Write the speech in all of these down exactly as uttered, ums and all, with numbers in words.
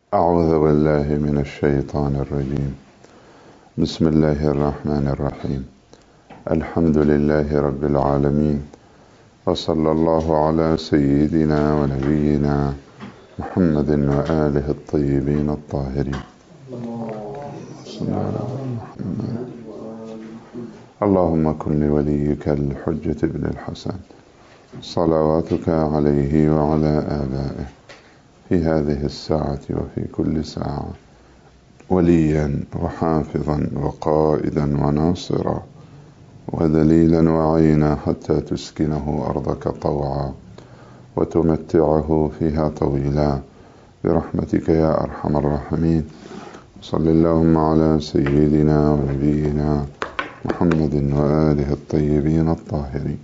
أعوذ بالله من الشيطان الرجيم. بسم الله الرحمن الرحيم. الحمد لله رب العالمين، وصلى الله على سيدنا ونبينا محمد وآله الطيبين الطاهرين. اللهم كن لوليك الحجة بن الحسن صلواتك عليه وعلى آبائه في هذه الساعة وفي كل ساعة وليا وحافظا وقائدا وناصرا ودليلا وعينا، حتى تسكنه أرضك طوعا وتمتعه فيها طويلا برحمتك يا أرحم الراحمين. صل اللهم على سيدنا ونبينا محمد وآله الطيبين الطاهرين.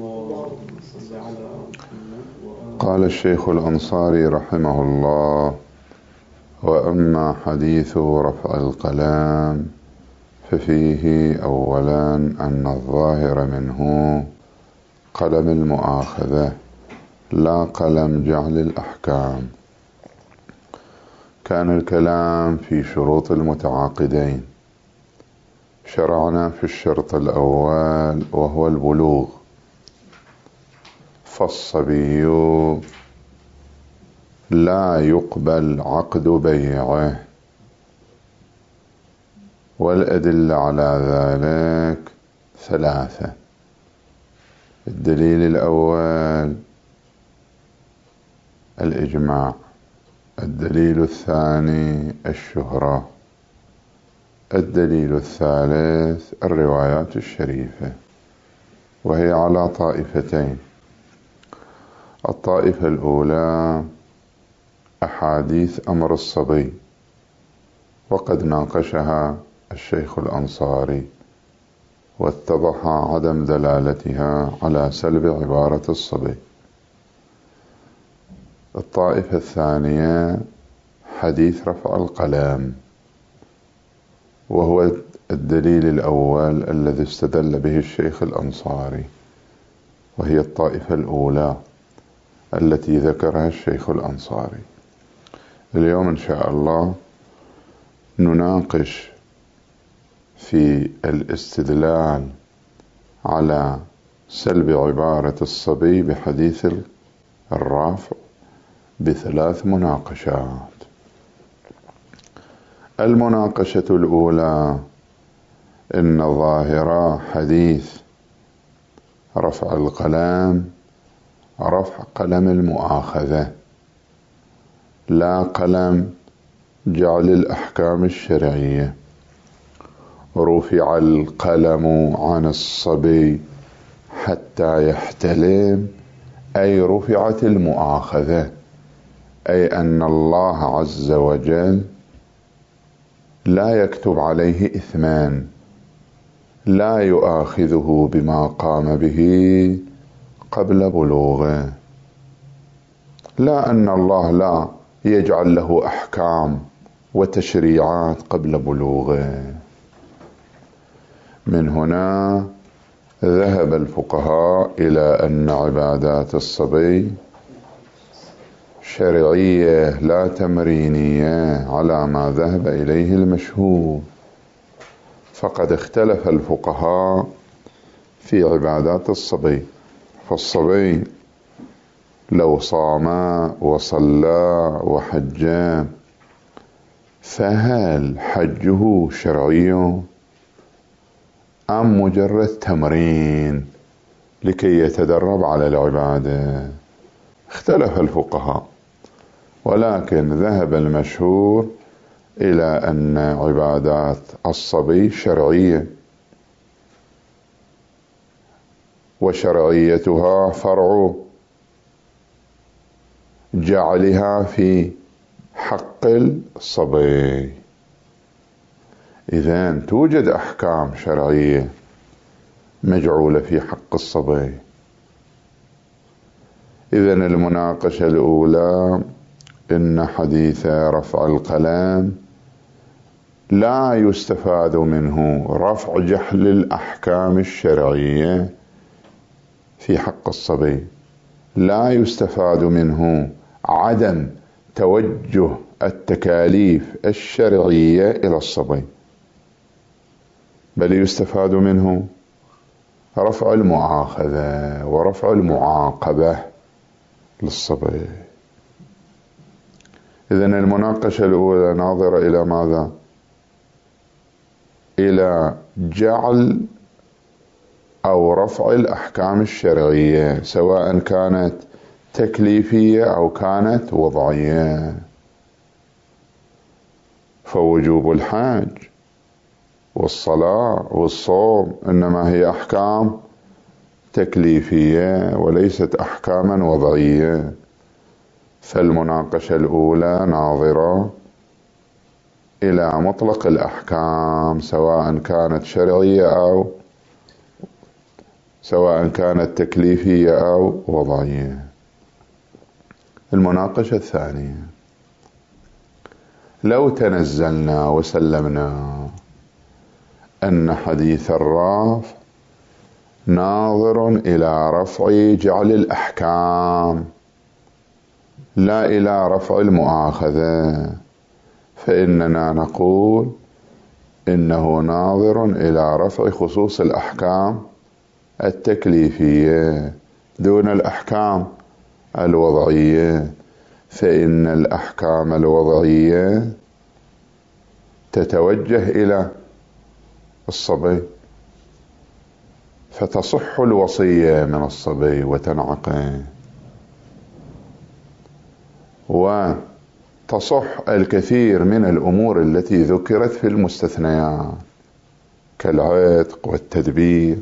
قال الشيخ الأنصاري رحمه الله: وأما حديث رفع القلم ففيه أولا أن الظاهر منه قلم المؤاخذة لا قلم جعل الأحكام. كان الكلام في شروط المتعاقدين، شرعنا في الشرط الأول وهو البلوغ، فالصبي لا يقبل عقد بيعه، والأدلة على ذلك ثلاثة. الدليل الأول الإجماع، الدليل الثاني الشهرة، الدليل الثالث الروايات الشريفة، وهي على طائفتين. الطائفة الأولى أحاديث أمر الصبي، وقد ناقشها الشيخ الأنصاري واتضح عدم دلالتها على سلب عبارة الصبي. الطائفة الثانية حديث رفع القلم، وهو الدليل الأول الذي استدل به الشيخ الأنصاري، وهي الطائفة الأولى التي ذكرها الشيخ الأنصاري. اليوم إن شاء الله نناقش في الاستدلال على سلب عبارة الصبي بحديث الرافع بثلاث مناقشات. المناقشة الأولى: إن ظاهر حديث رفع القلم رفع قلم المؤاخذة لا قلم جعل الأحكام الشرعية. رفع القلم عن الصبي حتى يحتلم، أي رفعت المؤاخذة، أي أن الله عز وجل لا يكتب عليه إثمان، لا يؤاخذه بما قام به قبل بلوغه. لا أن الله لا يجعل له أحكام وتشريعات قبل بلوغه. من هنا ذهب الفقهاء إلى أن عبادات الصبي شرعية لا تمرينية، على ما ذهب إليه المشهور. فقد اختلف الفقهاء في عبادات الصبي، فالصبي لو صام وصلى وحج فهل حجه شرعي أم مجرد تمرين لكي يتدرب على العبادة؟ اختلف الفقهاء، ولكن ذهب المشهور إلى أن عبادات الصبي شرعية، وشرعيتها فرع جعلها في حق الصبي. إذن توجد أحكام شرعية مجعولة في حق الصبي. إذن المناقشة الأولى: إن حديث رفع القلم لا يستفاد منه رفع جحل الأحكام الشرعية في حق الصبي، لا يستفاد منه عدم توجه التكاليف الشرعية إلى الصبي، بل يستفاد منه رفع المؤاخذة ورفع المعاقبة للصبي. إذن المناقشة الأولى ناظرة إلى ماذا؟ إلى جعل أو رفع الأحكام الشرعية، سواء كانت تكليفية أو كانت وضعية. فوجوب الحج والصلاة والصوم إنما هي أحكام تكليفية وليست أحكاما وضعية. فالمناقشة الأولى ناظرة إلى مطلق الأحكام، سواء كانت شرعية أو سواء كانت تكليفية أو وضعية. المناقشة الثانية: لو تنزلنا وسلمنا أن حديث الرافع ناظر إلى رفع جعل الأحكام لا إلى رفع المؤاخذة، فإننا نقول إنه ناظر إلى رفع خصوص الأحكام التكليفية دون الأحكام الوضعية، فإن الأحكام الوضعية تتوجه إلى الصبي، فتصح الوصية من الصبي وتنعقد، وتصح الكثير من الأمور التي ذكرت في المستثنيات كالعتق والتدبير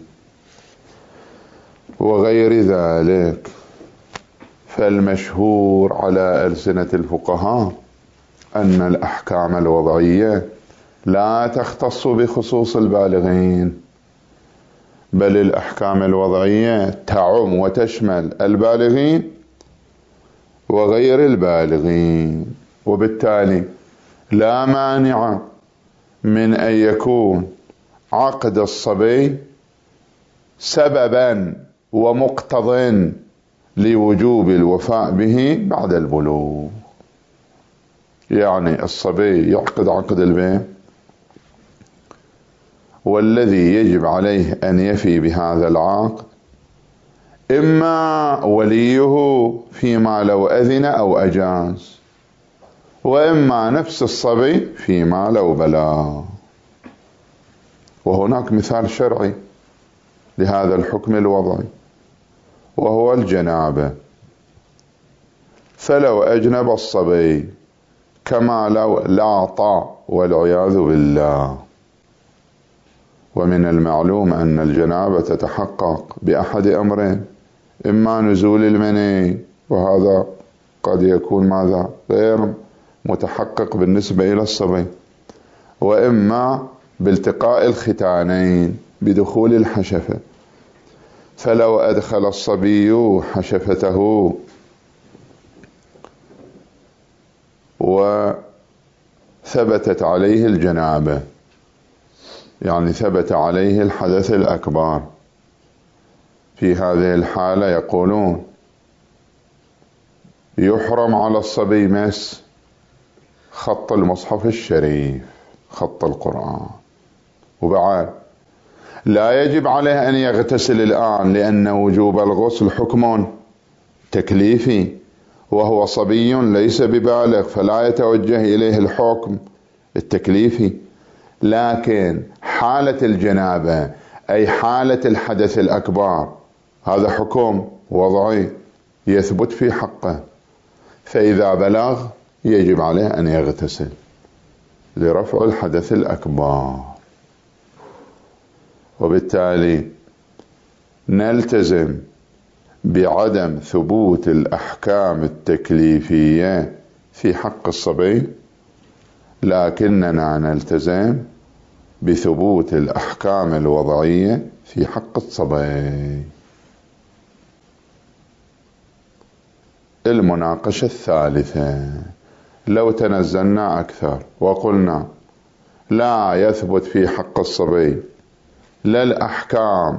وغير ذلك. فالمشهور على ألسنة الفقهاء أن الأحكام الوضعية لا تختص بخصوص البالغين، بل الأحكام الوضعية تعم وتشمل البالغين وغير البالغين، وبالتالي لا مانع من أن يكون عقد الصبي سببا ومقتضى لوجوب الوفاء به بعد البلوغ. يعني الصبي يعقد عقد البيع، والذي يجب عليه أن يفي بهذا العقد إما وليه فيما لو أذن أو أجاز، وإما نفس الصبي فيما لو بلغ. وهناك مثال شرعي لهذا الحكم الوضعي وهو الجنابة. فلو أجنب الصبي كما لو لاط والعياذ بالله، ومن المعلوم أن الجنابة تتحقق بأحد أمرين: إما نزول المني، وهذا قد يكون ماذا غير متحقق بالنسبة إلى الصبي، وإما بالتقاء الختانين بدخول الحشفة. فلو أدخل الصبي حشفته وثبتت عليه الجنابة، يعني ثبت عليه الحدث الأكبر، في هذه الحالة يقولون يحرم على الصبي مس خط المصحف الشريف، خط القرآن، وبعد لا يجب عليه أن يغتسل الآن، لأن وجوب الغسل حكم تكليفي، وهو صبي ليس ببالغ فلا يتوجه إليه الحكم التكليفي. لكن حالة الجنابة أي حالة الحدث الأكبر هذا حكم وضعي يثبت في حقه، فإذا بلغ يجب عليه أن يغتسل لرفع الحدث الأكبر. وبالتالي نلتزم بعدم ثبوت الأحكام التكليفية في حق الصبي، لكننا نلتزم بثبوت الأحكام الوضعية في حق الصبي. المناقشة الثالثة: لو تنزلنا أكثر وقلنا لا يثبت في حق الصبي لا الأحكام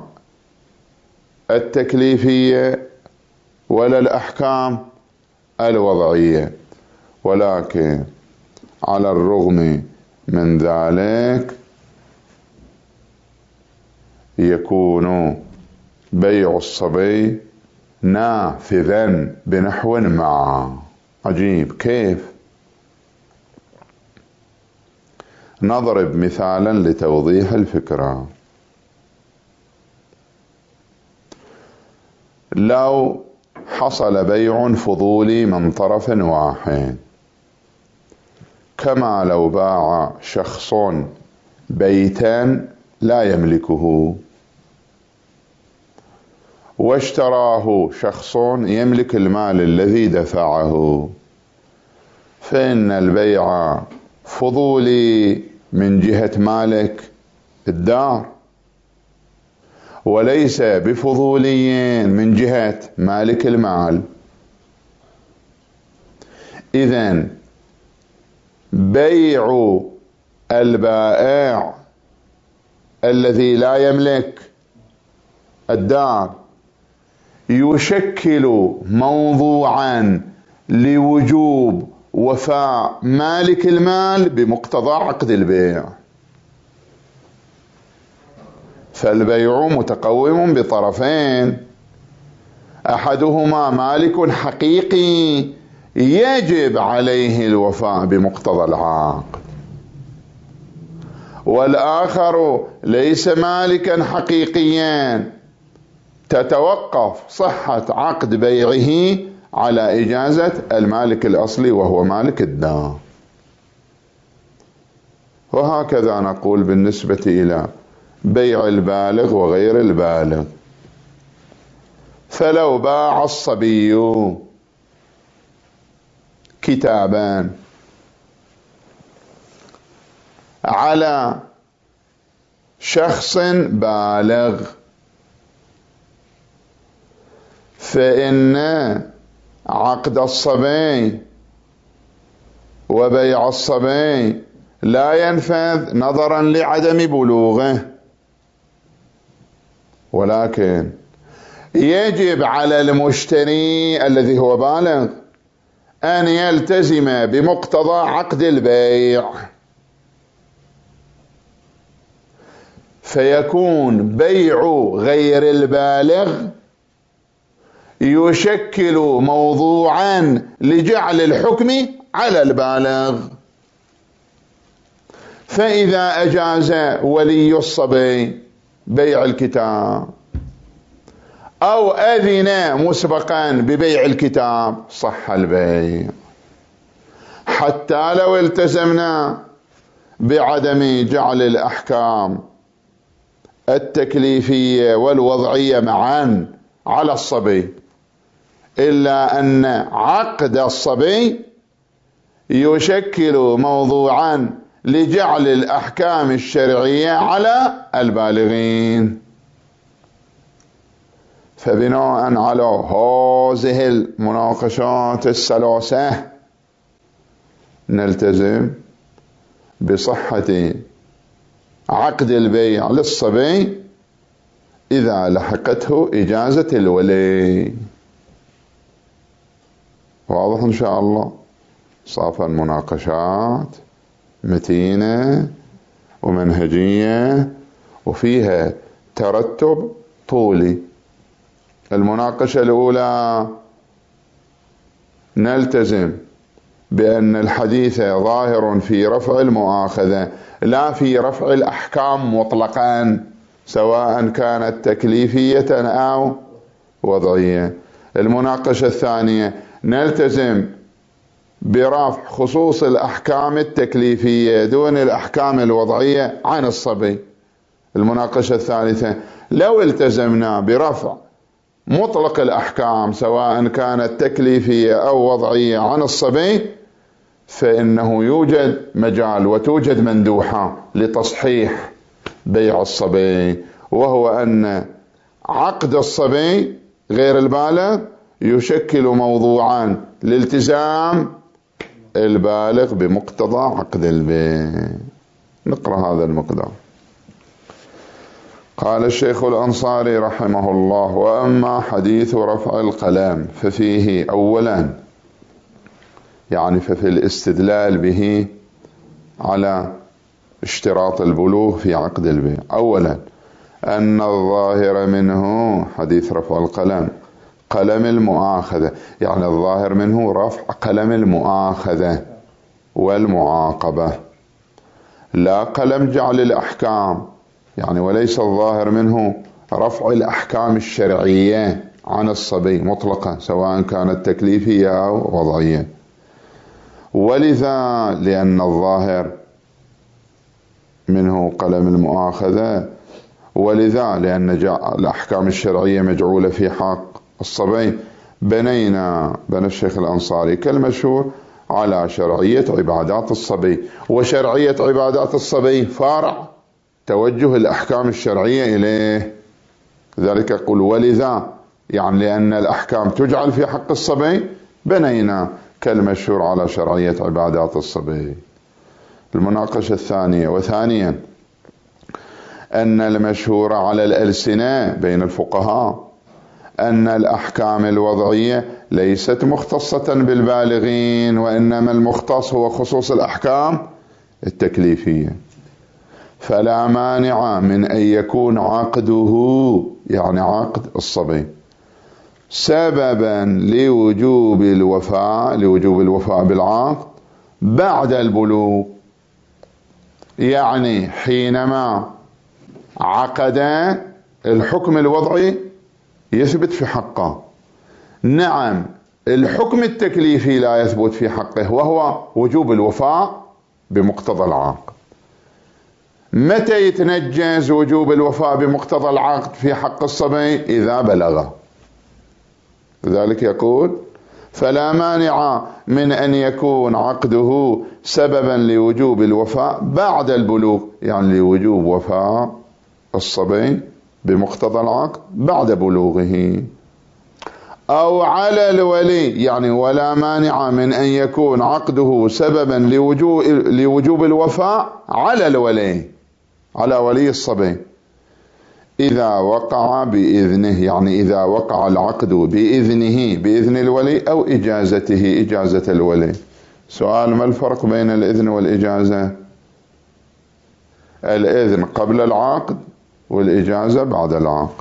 التكليفية ولا الأحكام الوضعية، ولكن على الرغم من ذلك يكون بيع الصبي نافذا بنحو ما. عجيب كيف؟ نضرب مثالا لتوضيح الفكرة. لو حصل بيع فضولي من طرف واحد، كما لو باع شخص بيتا لا يملكه واشتراه شخص يملك المال الذي دفعه، فإن البيع فضولي من جهة مالك الدار، وليس بفضولي من جهة مالك المال. إذن بيع البائع الذي لا يملك الدار يشكل موضوعا لوجوب وفاء مالك المال بمقتضى عقد البيع، فالبيع متقوم بطرفين، أحدهما مالك حقيقي يجب عليه الوفاء بمقتضى العقد، والآخر ليس مالكا حقيقيا تتوقف صحة عقد بيعه على إجازة المالك الأصلي وهو مالك الدار. وهكذا نقول بالنسبة إلى بيع البالغ وغير البالغ. فلو باع الصبي كتابان على شخص بالغ، فإن عقد الصبي وبيع الصبي لا ينفذ نظرا لعدم بلوغه، ولكن يجب على المشتري الذي هو بالغ أن يلتزم بمقتضى عقد البيع، فيكون بيع غير البالغ يشكل موضوعا لجعل الحكم على البالغ. فإذا أجاز ولي الصبي بيع الكتاب أو أذن مسبقا ببيع الكتاب صح البيع، حتى لو التزمنا بعدم جعل الأحكام التكليفية والوضعية معا على الصبي، إلا أن عقد الصبي يشكل موضوعا لجعل الأحكام الشرعية على البالغين. فبناء على هذه المناقشات الثلاثة نلتزم بصحة عقد البيع للصبي إذا لحقته إجازة الولي. واضح إن شاء الله؟ صافا مناقشات متينة ومنهجية وفيها ترتب طولي. المناقشة الأولى نلتزم بأن الحديث ظاهر في رفع المؤاخذة لا في رفع الأحكام مطلقا، سواء كانت تكليفية أو وضعية. المناقشة الثانية نلتزم برفع خصوص الأحكام التكليفية دون الأحكام الوضعية عن الصبي. المناقشة الثالثة لو التزمنا برفع مطلق الأحكام سواء كانت تكليفية أو وضعية عن الصبي، فإنه يوجد مجال وتوجد مندوحة لتصحيح بيع الصبي، وهو أن عقد الصبي غير البالغ يشكل موضوعا لالتزام البالغ بمقتضى عقد البيع. نقرأ هذا المقدار. قال الشيخ الأنصاري رحمه الله: وأما حديث رفع القلم ففيه أولا، يعني ففي الاستدلال به على اشتراط البلوغ في عقد البيع. أولا أن الظاهر منه حديث رفع القلم، قلم المؤاخذة، يعني الظاهر منه رفع قلم المؤاخذة والمعاقبة، لا قلم جعل الأحكام، يعني وليس الظاهر منه رفع الأحكام الشرعية عن الصبي مطلقا سواء كانت تكليفية أو وضعية. ولذا لأن الظاهر منه قلم المؤاخذة، ولذا لأن الأحكام الشرعية مجعولة في حق الصبي، بنينا بنى الشيخ الأنصاري كالمشهور على شرعية عبادات الصبي، وشرعية عبادات الصبي فرع توجه الأحكام الشرعية إليه. ذلك يقول ولذا، يعني لأن الأحكام تجعل في حق الصبي بنينا كالمشهور على شرعية عبادات الصبي. المناقشة الثانية. وثانيا أن المشهور على الألسنة بين الفقهاء أن الأحكام الوضعية ليست مختصة بالبالغين، وإنما المختص هو خصوص الأحكام التكليفية، فلا مانع من أن يكون عقده، يعني عقد الصبي، سببا لوجوب الوفاء لوجوب الوفاء بالعقد بعد البلوغ. يعني حينما عقد الحكم الوضعي يثبت في حقه، نعم الحكم التكليفي لا يثبت في حقه وهو وجوب الوفاء بمقتضى العقد. متى يتنجز وجوب الوفاء بمقتضى العقد في حق الصبي؟ إذا بلغ. لذلك يقول فلا مانع من أن يكون عقده سببا لوجوب الوفاء بعد البلوغ، يعني لوجوب وفاء الصبي بمقتضى العقد بعد بلوغه. أو على الولي، يعني ولا مانع من أن يكون عقده سببا لوجوب, لوجوب الوفاء على الولي، على ولي الصبي، إذا وقع بإذنه، يعني إذا وقع العقد بإذنه بإذن الولي أو إجازته إجازة الولي. سؤال: ما الفرق بين الإذن والإجازة؟ الإذن قبل العقد والإجازة بعد العقد.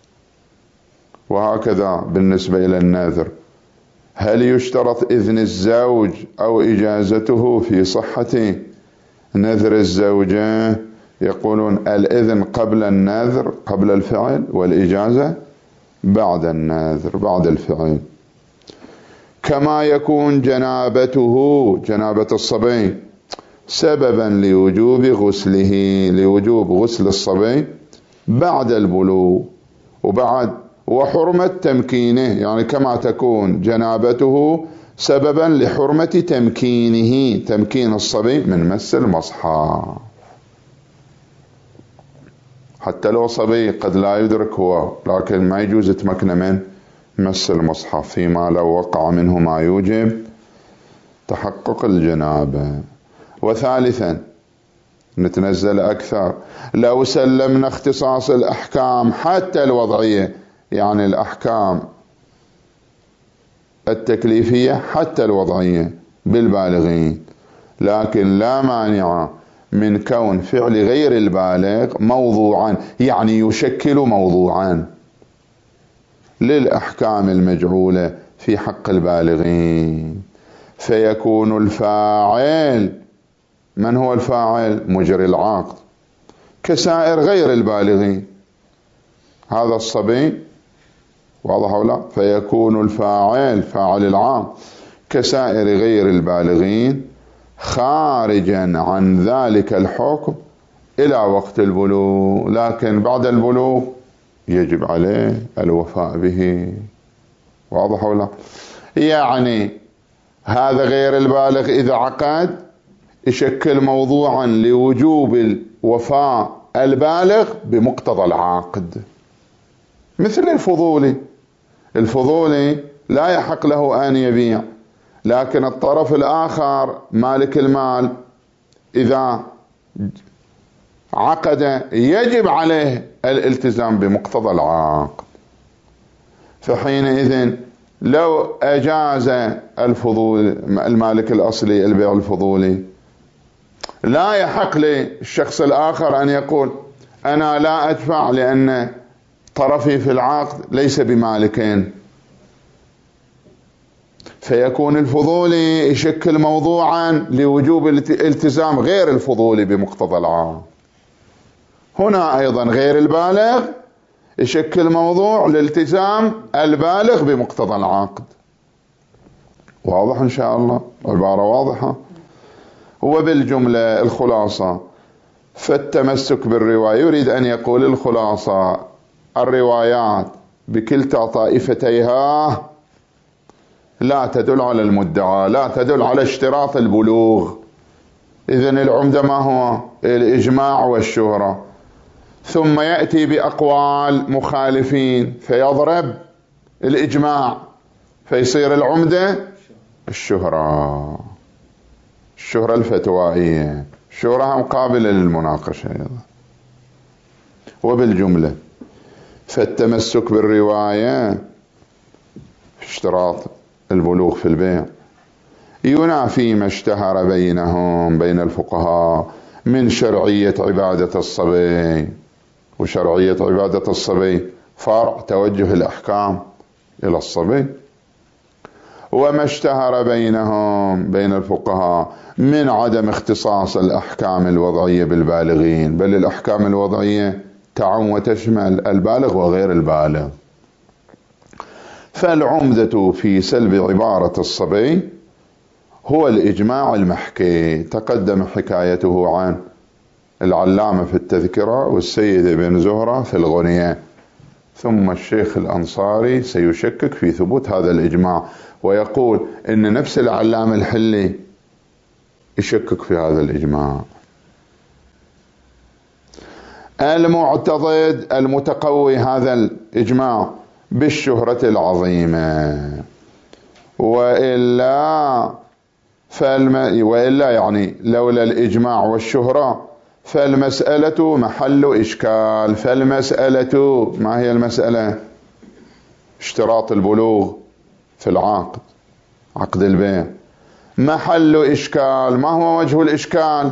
وهكذا بالنسبة إلى النذر، هل يشترط إذن الزوج أو إجازته في صحة نذر الزوجة؟ يقولون الإذن قبل النذر قبل الفعل، والإجازة بعد النذر بعد الفعل. كما يكون جنابته جنابة الصبي سببا لوجوب غسله لوجوب غسل الصبي بعد البلوغ وبعد وحرمة تمكينه، يعني كما تكون جنابته سببا لحرمة تمكينه تمكين الصبي من مس المصحف. حتى لو صبي قد لا يدرك هو، لكن ما يجوز يتمكن من مس المصحف فيما لو وقع منه ما يوجب تحقق الجنابة. وثالثا نتنزل أكثر، لو سلمنا اختصاص الأحكام حتى الوضعية، يعني الأحكام التكليفية حتى الوضعية بالبالغين، لكن لا مانع من كون فعل غير البالغ موضوعا، يعني يشكل موضوعا للأحكام المجعولة في حق البالغين، فيكون الفاعل، من هو الفاعل؟ مجري العقد كسائر غير البالغين، هذا الصبي، واضح أو لا؟ فيكون الفاعل فاعل العام كسائر غير البالغين خارجا عن ذلك الحكم إلى وقت البلوغ، لكن بعد البلوغ يجب عليه الوفاء به. واضح أو لا؟ يعني هذا غير البالغ إذا عقد يشكل موضوعا لوجوب الوفاء البالغ بمقتضى العقد، مثل الفضولي. الفضولي لا يحق له أن يبيع، لكن الطرف الآخر مالك المال إذا عقد يجب عليه الالتزام بمقتضى العقد. فحينئذ لو أجاز الفضول المالك الأصلي البيع الفضولي، لا يحق للشخص الآخر أن يقول أنا لا أدفع لأن طرفي في العقد ليس بمالكين، فيكون الفضولي يشكل موضوعا لوجوب الالتزام غير الفضولي بمقتضى العام. هنا أيضا غير البالغ يشكل موضوع لالتزام البالغ بمقتضى العقد. واضح إن شاء الله؟ عبارة واضحة. وبالجملة الخلاصة، فالتمسك بالرواية يريد أن يقول الخلاصة الروايات بكلتا طائفتيها لا تدل على المدعى، لا تدل على اشتراط البلوغ. إذن العمدة ما هو؟ الإجماع والشهرة. ثم يأتي بأقوال مخالفين فيضرب الإجماع، فيصير العمدة الشهرة، الشهرة الفتوائية، الشهرة مقابلة للمناقشة أيضا. وبالجملة فالتمسك بالرواية في اشتراط البلوغ في البيع ينافي ما اشتهر بينهم بين الفقهاء من شرعية عبادة الصبي. وشرعية عبادة الصبي فرع توجه الأحكام إلى الصبي، وما اشتهر بينهم بين الفقهاء من عدم اختصاص الأحكام الوضعية بالبالغين، بل الأحكام الوضعية تعم وتشمل البالغ وغير البالغ. فالعمدة في سلب عبارة الصبي هو الإجماع المحكي، تقدم حكايته عن العلامة في التذكرة والسيد ابن زهرة في الغنية، ثم الشيخ الأنصاري سيشكك في ثبوت هذا الإجماع ويقول إن نفس العلامة الحلي يشكك في هذا الإجماع. المعتضد المتقوي هذا الإجماع بالشهرة العظيمة، وإلا فالم... وإلا يعني لولا الإجماع والشهرة فالمسألة محل إشكال. فالمسألة ما هي المسألة؟ اشتراط البلوغ في العقد، عقد البيع، محل إشكال. ما هو وجه الإشكال؟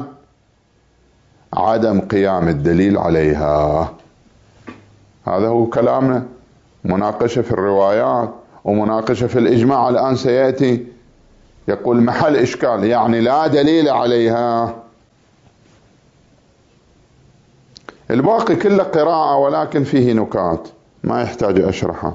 عدم قيام الدليل عليها. هذا هو كلامنا. مناقشة في الروايات ومناقشة في الإجماع الآن سيأتي. يقول محل إشكال يعني لا دليل عليها. الباقي كله قراءة ولكن فيه نكات ما يحتاج أشرحها.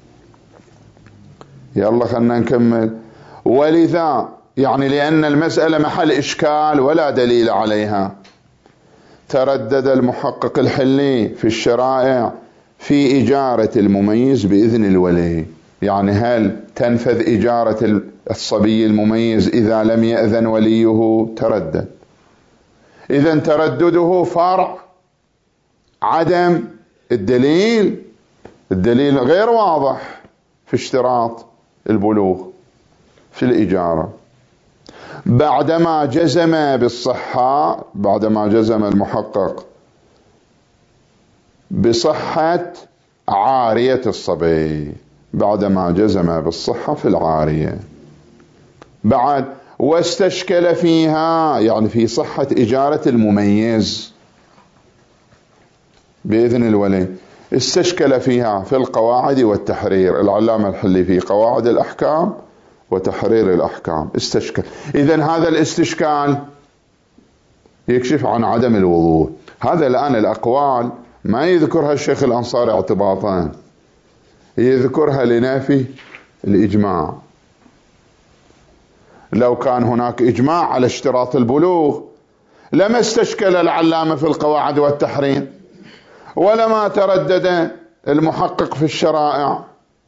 يلا خلنا نكمل. ولذا يعني لأن المسألة محل إشكال ولا دليل عليها، تردد المحقق الحلي في الشرائع في إجارة المميز بإذن الولي. يعني هل تنفذ إجارة الصبي المميز إذا لم يأذن وليه؟ تردد. إذن تردده فرع عدم الدليل، الدليل غير واضح في اشتراط البلوغ في الإجارة. بعدما جزم بالصحة، بعدما جزم المحقق بصحة عارية الصبي، بعدما جزم بالصحة في العارية، بعد واستشكل فيها يعني في صحة إجارة المميز بإذن الولي، استشكل فيها في القواعد والتحرير. العلامة الحلي في قواعد الأحكام وتحرير الأحكام استشكل. إذن هذا الاستشكال يكشف عن عدم الوضوح. هذا الآن الأقوال ما يذكرها الشيخ الأنصاري اعتباطا، يذكرها لنافي الإجماع. لو كان هناك إجماع على اشتراط البلوغ لما استشكل العلامة في القواعد والتحرير ولما تردد المحقق في الشرائع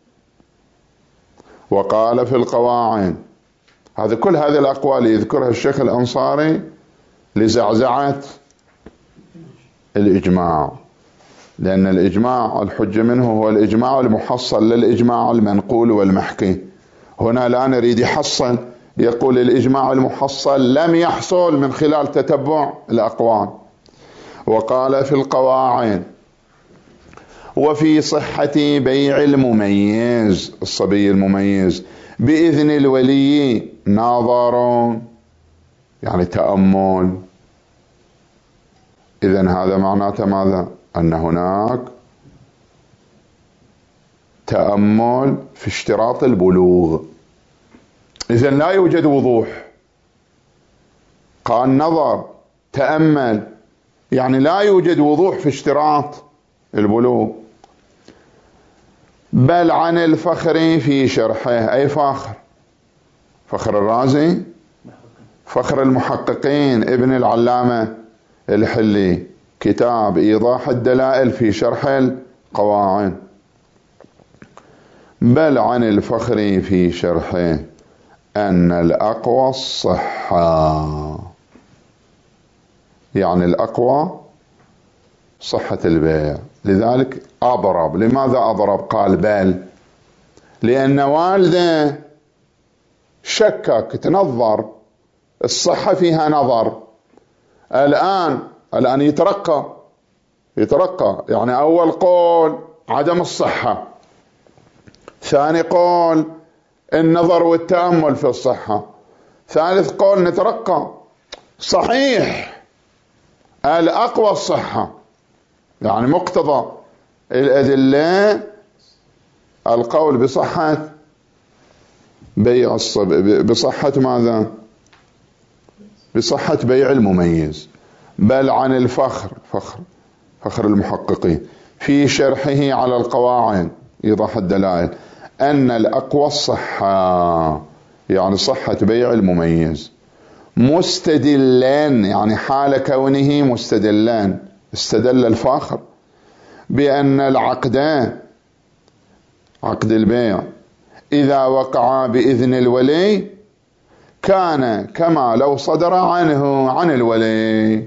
وقال في القواعد. هذا كل هذه الأقوال يذكرها الشيخ الأنصاري لزعزعة الإجماع، لأن الإجماع الحجة منه هو الإجماع المحصل للإجماع المنقول والمحكي. هنا لا نريد يحصل، يقول الإجماع المحصل لم يحصل من خلال تتبع الأقوال. وقال في القواعد وفي صحة بيع المميز، الصبي المميز بإذن الولي ناظر يعني تأمل إذن هذا معناته ماذا؟ أن هناك تأمل في اشتراط البلوغ. إذن لا يوجد وضوح. قال نظر تأمل، يعني لا يوجد وضوح في اشتراط البلوغ. بل عن الفخر في شرحه، أي فخر؟ فخر الرازي، فخر المحققين ابن العلامة الحلي، كتاب إيضاح الدلائل في شرح القواعد. بل عن الفخر في شرحه أن الأقوى الصحة، يعني الأقوى صحة البيع. لذلك أضرب. لماذا أضرب؟ قال بل لأن والده شكك، تنظر، الصحة فيها نظر. الآن الآن يترقى يترقى يعني أول قول عدم الصحة، ثاني قول النظر والتأمل في الصحة، ثالث قول نترقى صحيح الأقوى الصحة. يعني مقتضى الأدلة القول بصحة بيع الصبي، بصحة ماذا؟ بصحة بيع المميز. بل عن الفخر، فخر فخر المحققين في شرحه على القواعد إيضاح الدلائل أن الأقوى الصحة، يعني صحة بيع المميز، مستدلان، يعني حال كونه مستدلان، استدل الفاخر بأن العقد، عقد البيع، إذا وقع بإذن الولي كان كما لو صدر عنه عن الولي،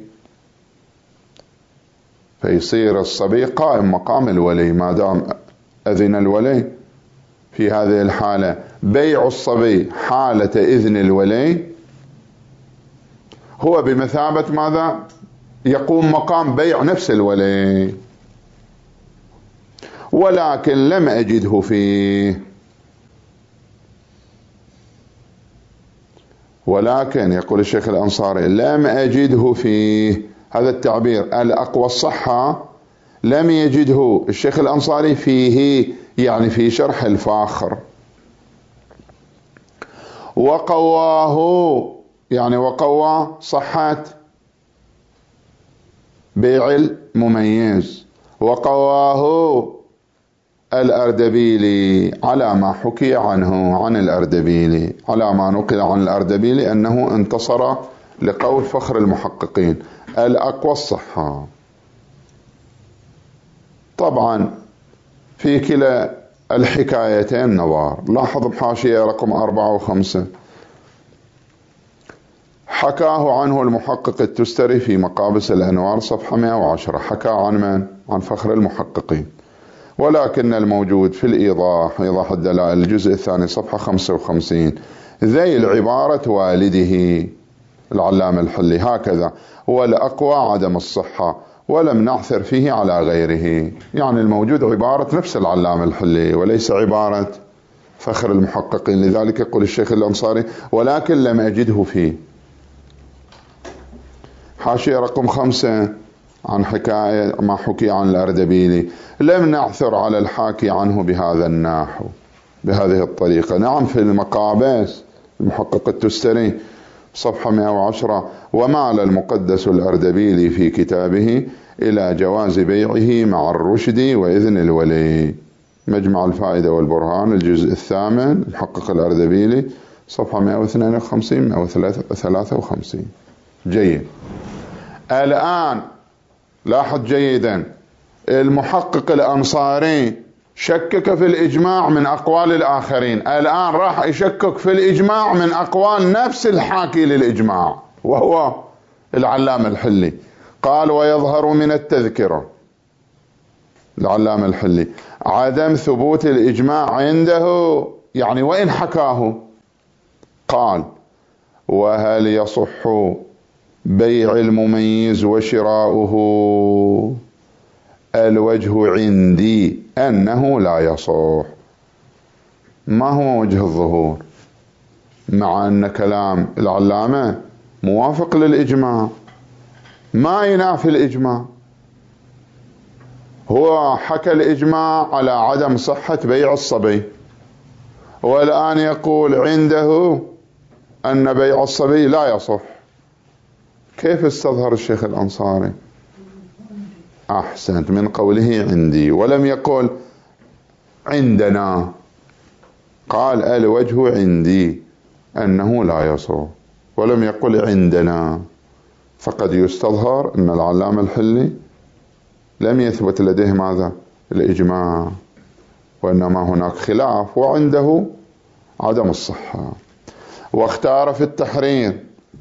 فيصير الصبي قائم مقام الولي ما دام أذن الولي. في هذه الحالة بيع الصبي حالة إذن الولي هو بمثابة ماذا؟ يقوم مقام بيع نفس الولي. ولكن لم أجده فيه، ولكن يقول الشيخ الأنصاري لم أجده فيه، هذا التعبير الأقوى الصحة لم يجده الشيخ الأنصاري فيه، يعني في شرح الفاخر. وقواه، يعني وقوى صحة بيع المميز، وقواه الأردبيلي على ما حكي عنه عن الأردبيلي، على ما نقل عن الأردبيلي أنه انتصر لقول فخر المحققين الأقوى الصحة. طبعا في كلا الحكايتين نظار. لاحظ بحاشية رقم أربعة وخمسة، حكاه عنه المحقق التستري في مقابس الأنوار صفحة مئة وعشرة. حكى عن من؟ عن فخر المحققين. ولكن الموجود في الإيضاح، إيضاح الدلائل الجزء الثاني صفحة خمسة وخمسين، ذيل عبارة والده العلامة الحلي هكذا: هو الأقوى عدم الصحة ولم نعثر فيه على غيره. يعني الموجود عبارة نفس العلامة الحلي وليس عبارة فخر المحققين. لذلك يقول الشيخ الأنصاري ولكن لم أجده فيه. حاشية رقم خمسة عن حكاية ما حكي عن الأردبيلي: لم نعثر على الحاكي عنه بهذا النحو، بهذه الطريقة. نعم في المقابس المحقق التستري صفحة مئة وعشرة: ومال المقدس الأردبيلي في كتابه إلى جواز بيعه مع الرشد وإذن الولي. مجمع الفائدة والبرهان الجزء الثامن المحقق الأردبيلي صفحة مئة واثنين وخمسين مئة وثلاثة وخمسين. جيد. الآن لاحظ جيدا، المحقق الأنصاري شكك في الإجماع من أقوال الآخرين، الآن راح يشكك في الإجماع من أقوال نفس الحاكي للإجماع وهو العلامة الحلي. قال: ويظهر من التذكرة، العلامة الحلي، عدم ثبوت الإجماع عنده، يعني وإن حكاه. قال: وهل يصح بيع المميز وشراؤه؟ الوجه عندي أنه لا يصح. ما هو وجه الظهور؟ مع أن كلام العلامة موافق للإجماع، ما ينافي الإجماع. هو حكى الإجماع على عدم صحة بيع الصبي، والآن يقول عنده أن بيع الصبي لا يصح. كيف استظهر الشيخ الأنصاري؟ أحسنت، من قوله عندي، ولم يقل عندنا، قال الوجه عندي أنه لا يصح، ولم يقل عندنا. فقد يستظهر أن العلامة الحلي لم يثبت لديه ماذا؟ الإجماع، وإنما هناك خلاف وعنده عدم الصحة. واختار في التحرير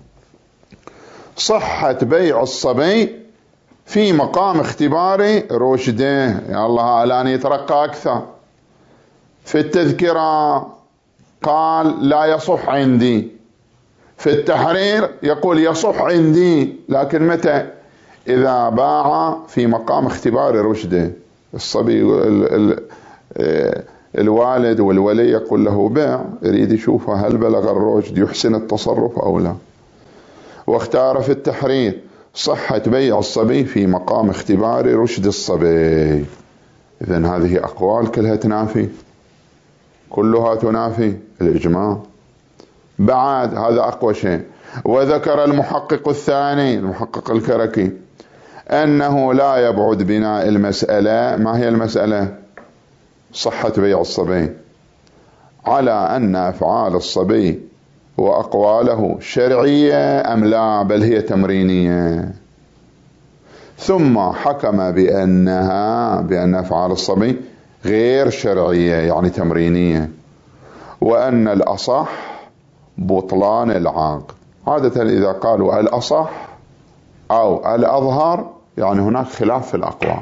صحة بيع الصبي في مقام اختبار رشده. يا الله الآن يترقى أكثر. في التذكرة قال لا يصح عندي، في التحرير يقول يصح عندي، لكن متى؟ إذا باع في مقام اختبار رشده. الصبي ال ال الوالد والولي يقول له بيع، يريد يشوفه هل بلغ الرشد، يحسن التصرف أو لا. واختار في التحرير صحة بيع الصبي في مقام اختبار رشد الصبي. إذن هذه أقوال كلها تنافي، كلها تنافي الإجماع. بعد هذا أقوى شيء. وذكر المحقق الثاني المحقق الكركي أنه لا يبعد بناء المسألة. ما هي المسألة؟ صحة بيع الصبي، على أن أفعال الصبي وأقواله شرعية أم لا، بل هي تمرينية. ثم حكم بأنها بأن أفعال الصبي غير شرعية يعني تمرينية، وأن الأصح بطلان العقد. عادة إذا قالوا الأصح أو الأظهر يعني هناك خلاف في الأقوال.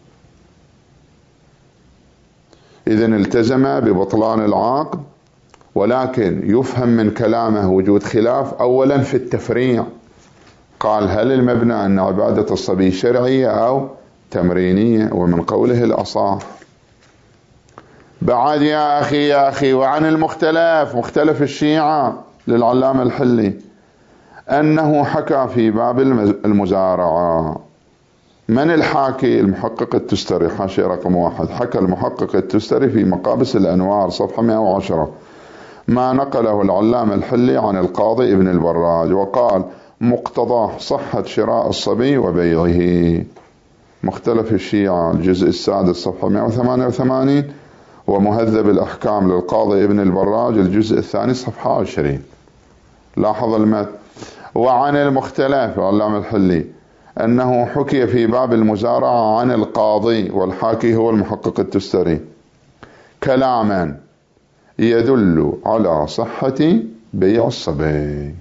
إذن التزم ببطلان العقد، ولكن يفهم من كلامه وجود خلاف. أولا في التفريع، قال هل المبنى أن عبادة الصبي شرعية أو تمرينية، ومن قوله الأصح. بعد يا أخي يا أخي وعن المختلف، مختلف الشيعة للعلامة الحلي أنه حكى في باب المزارعة. من الحاكي؟ المحقق التستري، حاشية رقم واحد. حكى المحقق التستري في مقابس الأنوار صفحة مئة وعشرة ما نقله العلامة الحلي عن القاضي ابن البراج، وقال مقتضاه صحة شراء الصبي وبيعه. مختلف الشيعة الجزء السادس صفحة مئة وثمانية وثمانين، ومهذب الأحكام للقاضي ابن البراج الجزء الثاني صفحة عشرين. لاحظ المتن. وعن المختلف العلامة الحلي أنه حكي في باب المزارعة عن القاضي، والحاكي هو المحقق التستري، كلاما يدل على صحة بيع الصبي.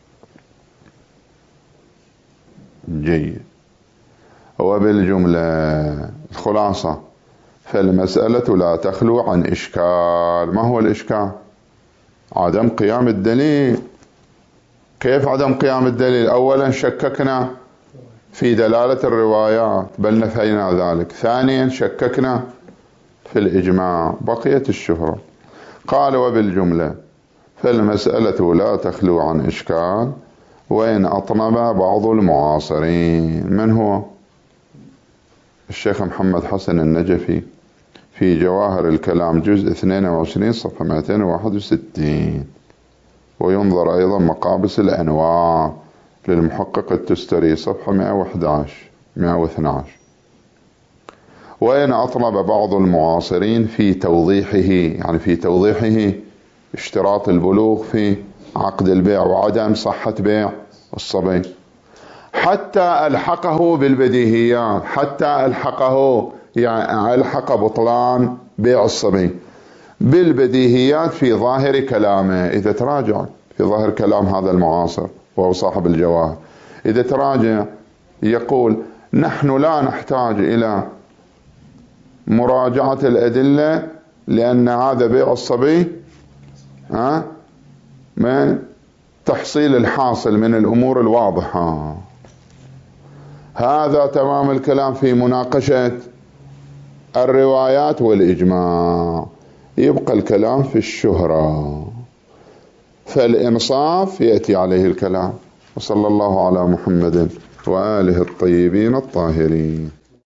جيد. وبالجملة الخلاصة، فالمسألة لا تخلو عن إشكال. ما هو الإشكال؟ عدم قيام الدليل. كيف عدم قيام الدليل؟ أولا شككنا في دلالة الروايات بل نفينا ذلك. ثانيا شككنا في الإجماع، بقيت الشهرة. قال وبالجملة فالمسألة لا تخلو عن إشكال، وإن أطنب بعض المعاصرين. من هو؟ الشيخ محمد حسن النجفي في جواهر الكلام جزء اثنين وعشرين صفحة مئتين وواحد وستين. وينظر أيضا مقابس الأنوار للمحقق التستري صفحة مئة وأحد عشر مئة واثني عشر. وإن أطلب بعض المعاصرين في توضيحه، يعني في توضيحه اشتراط البلوغ في عقد البيع وعدم صحة بيع الصبي، حتى ألحقه بالبديهيات، حتى ألحقه يعني ألحق بطلان بيع الصبي بالبديهيات في ظاهر كلامه. إذا تراجع في ظاهر كلام هذا المعاصر وهو صاحب الجواهر، إذا تراجع يقول نحن لا نحتاج إلى مراجعة الأدلة، لأن هذا بيع الصبي ها من تحصيل الحاصل من الأمور الواضحة. هذا تمام الكلام في مناقشة الروايات والإجماع. يبقى الكلام في الشهرة، فالإنصاف يأتي عليه الكلام. وصلى الله على محمد وآله الطيبين الطاهرين.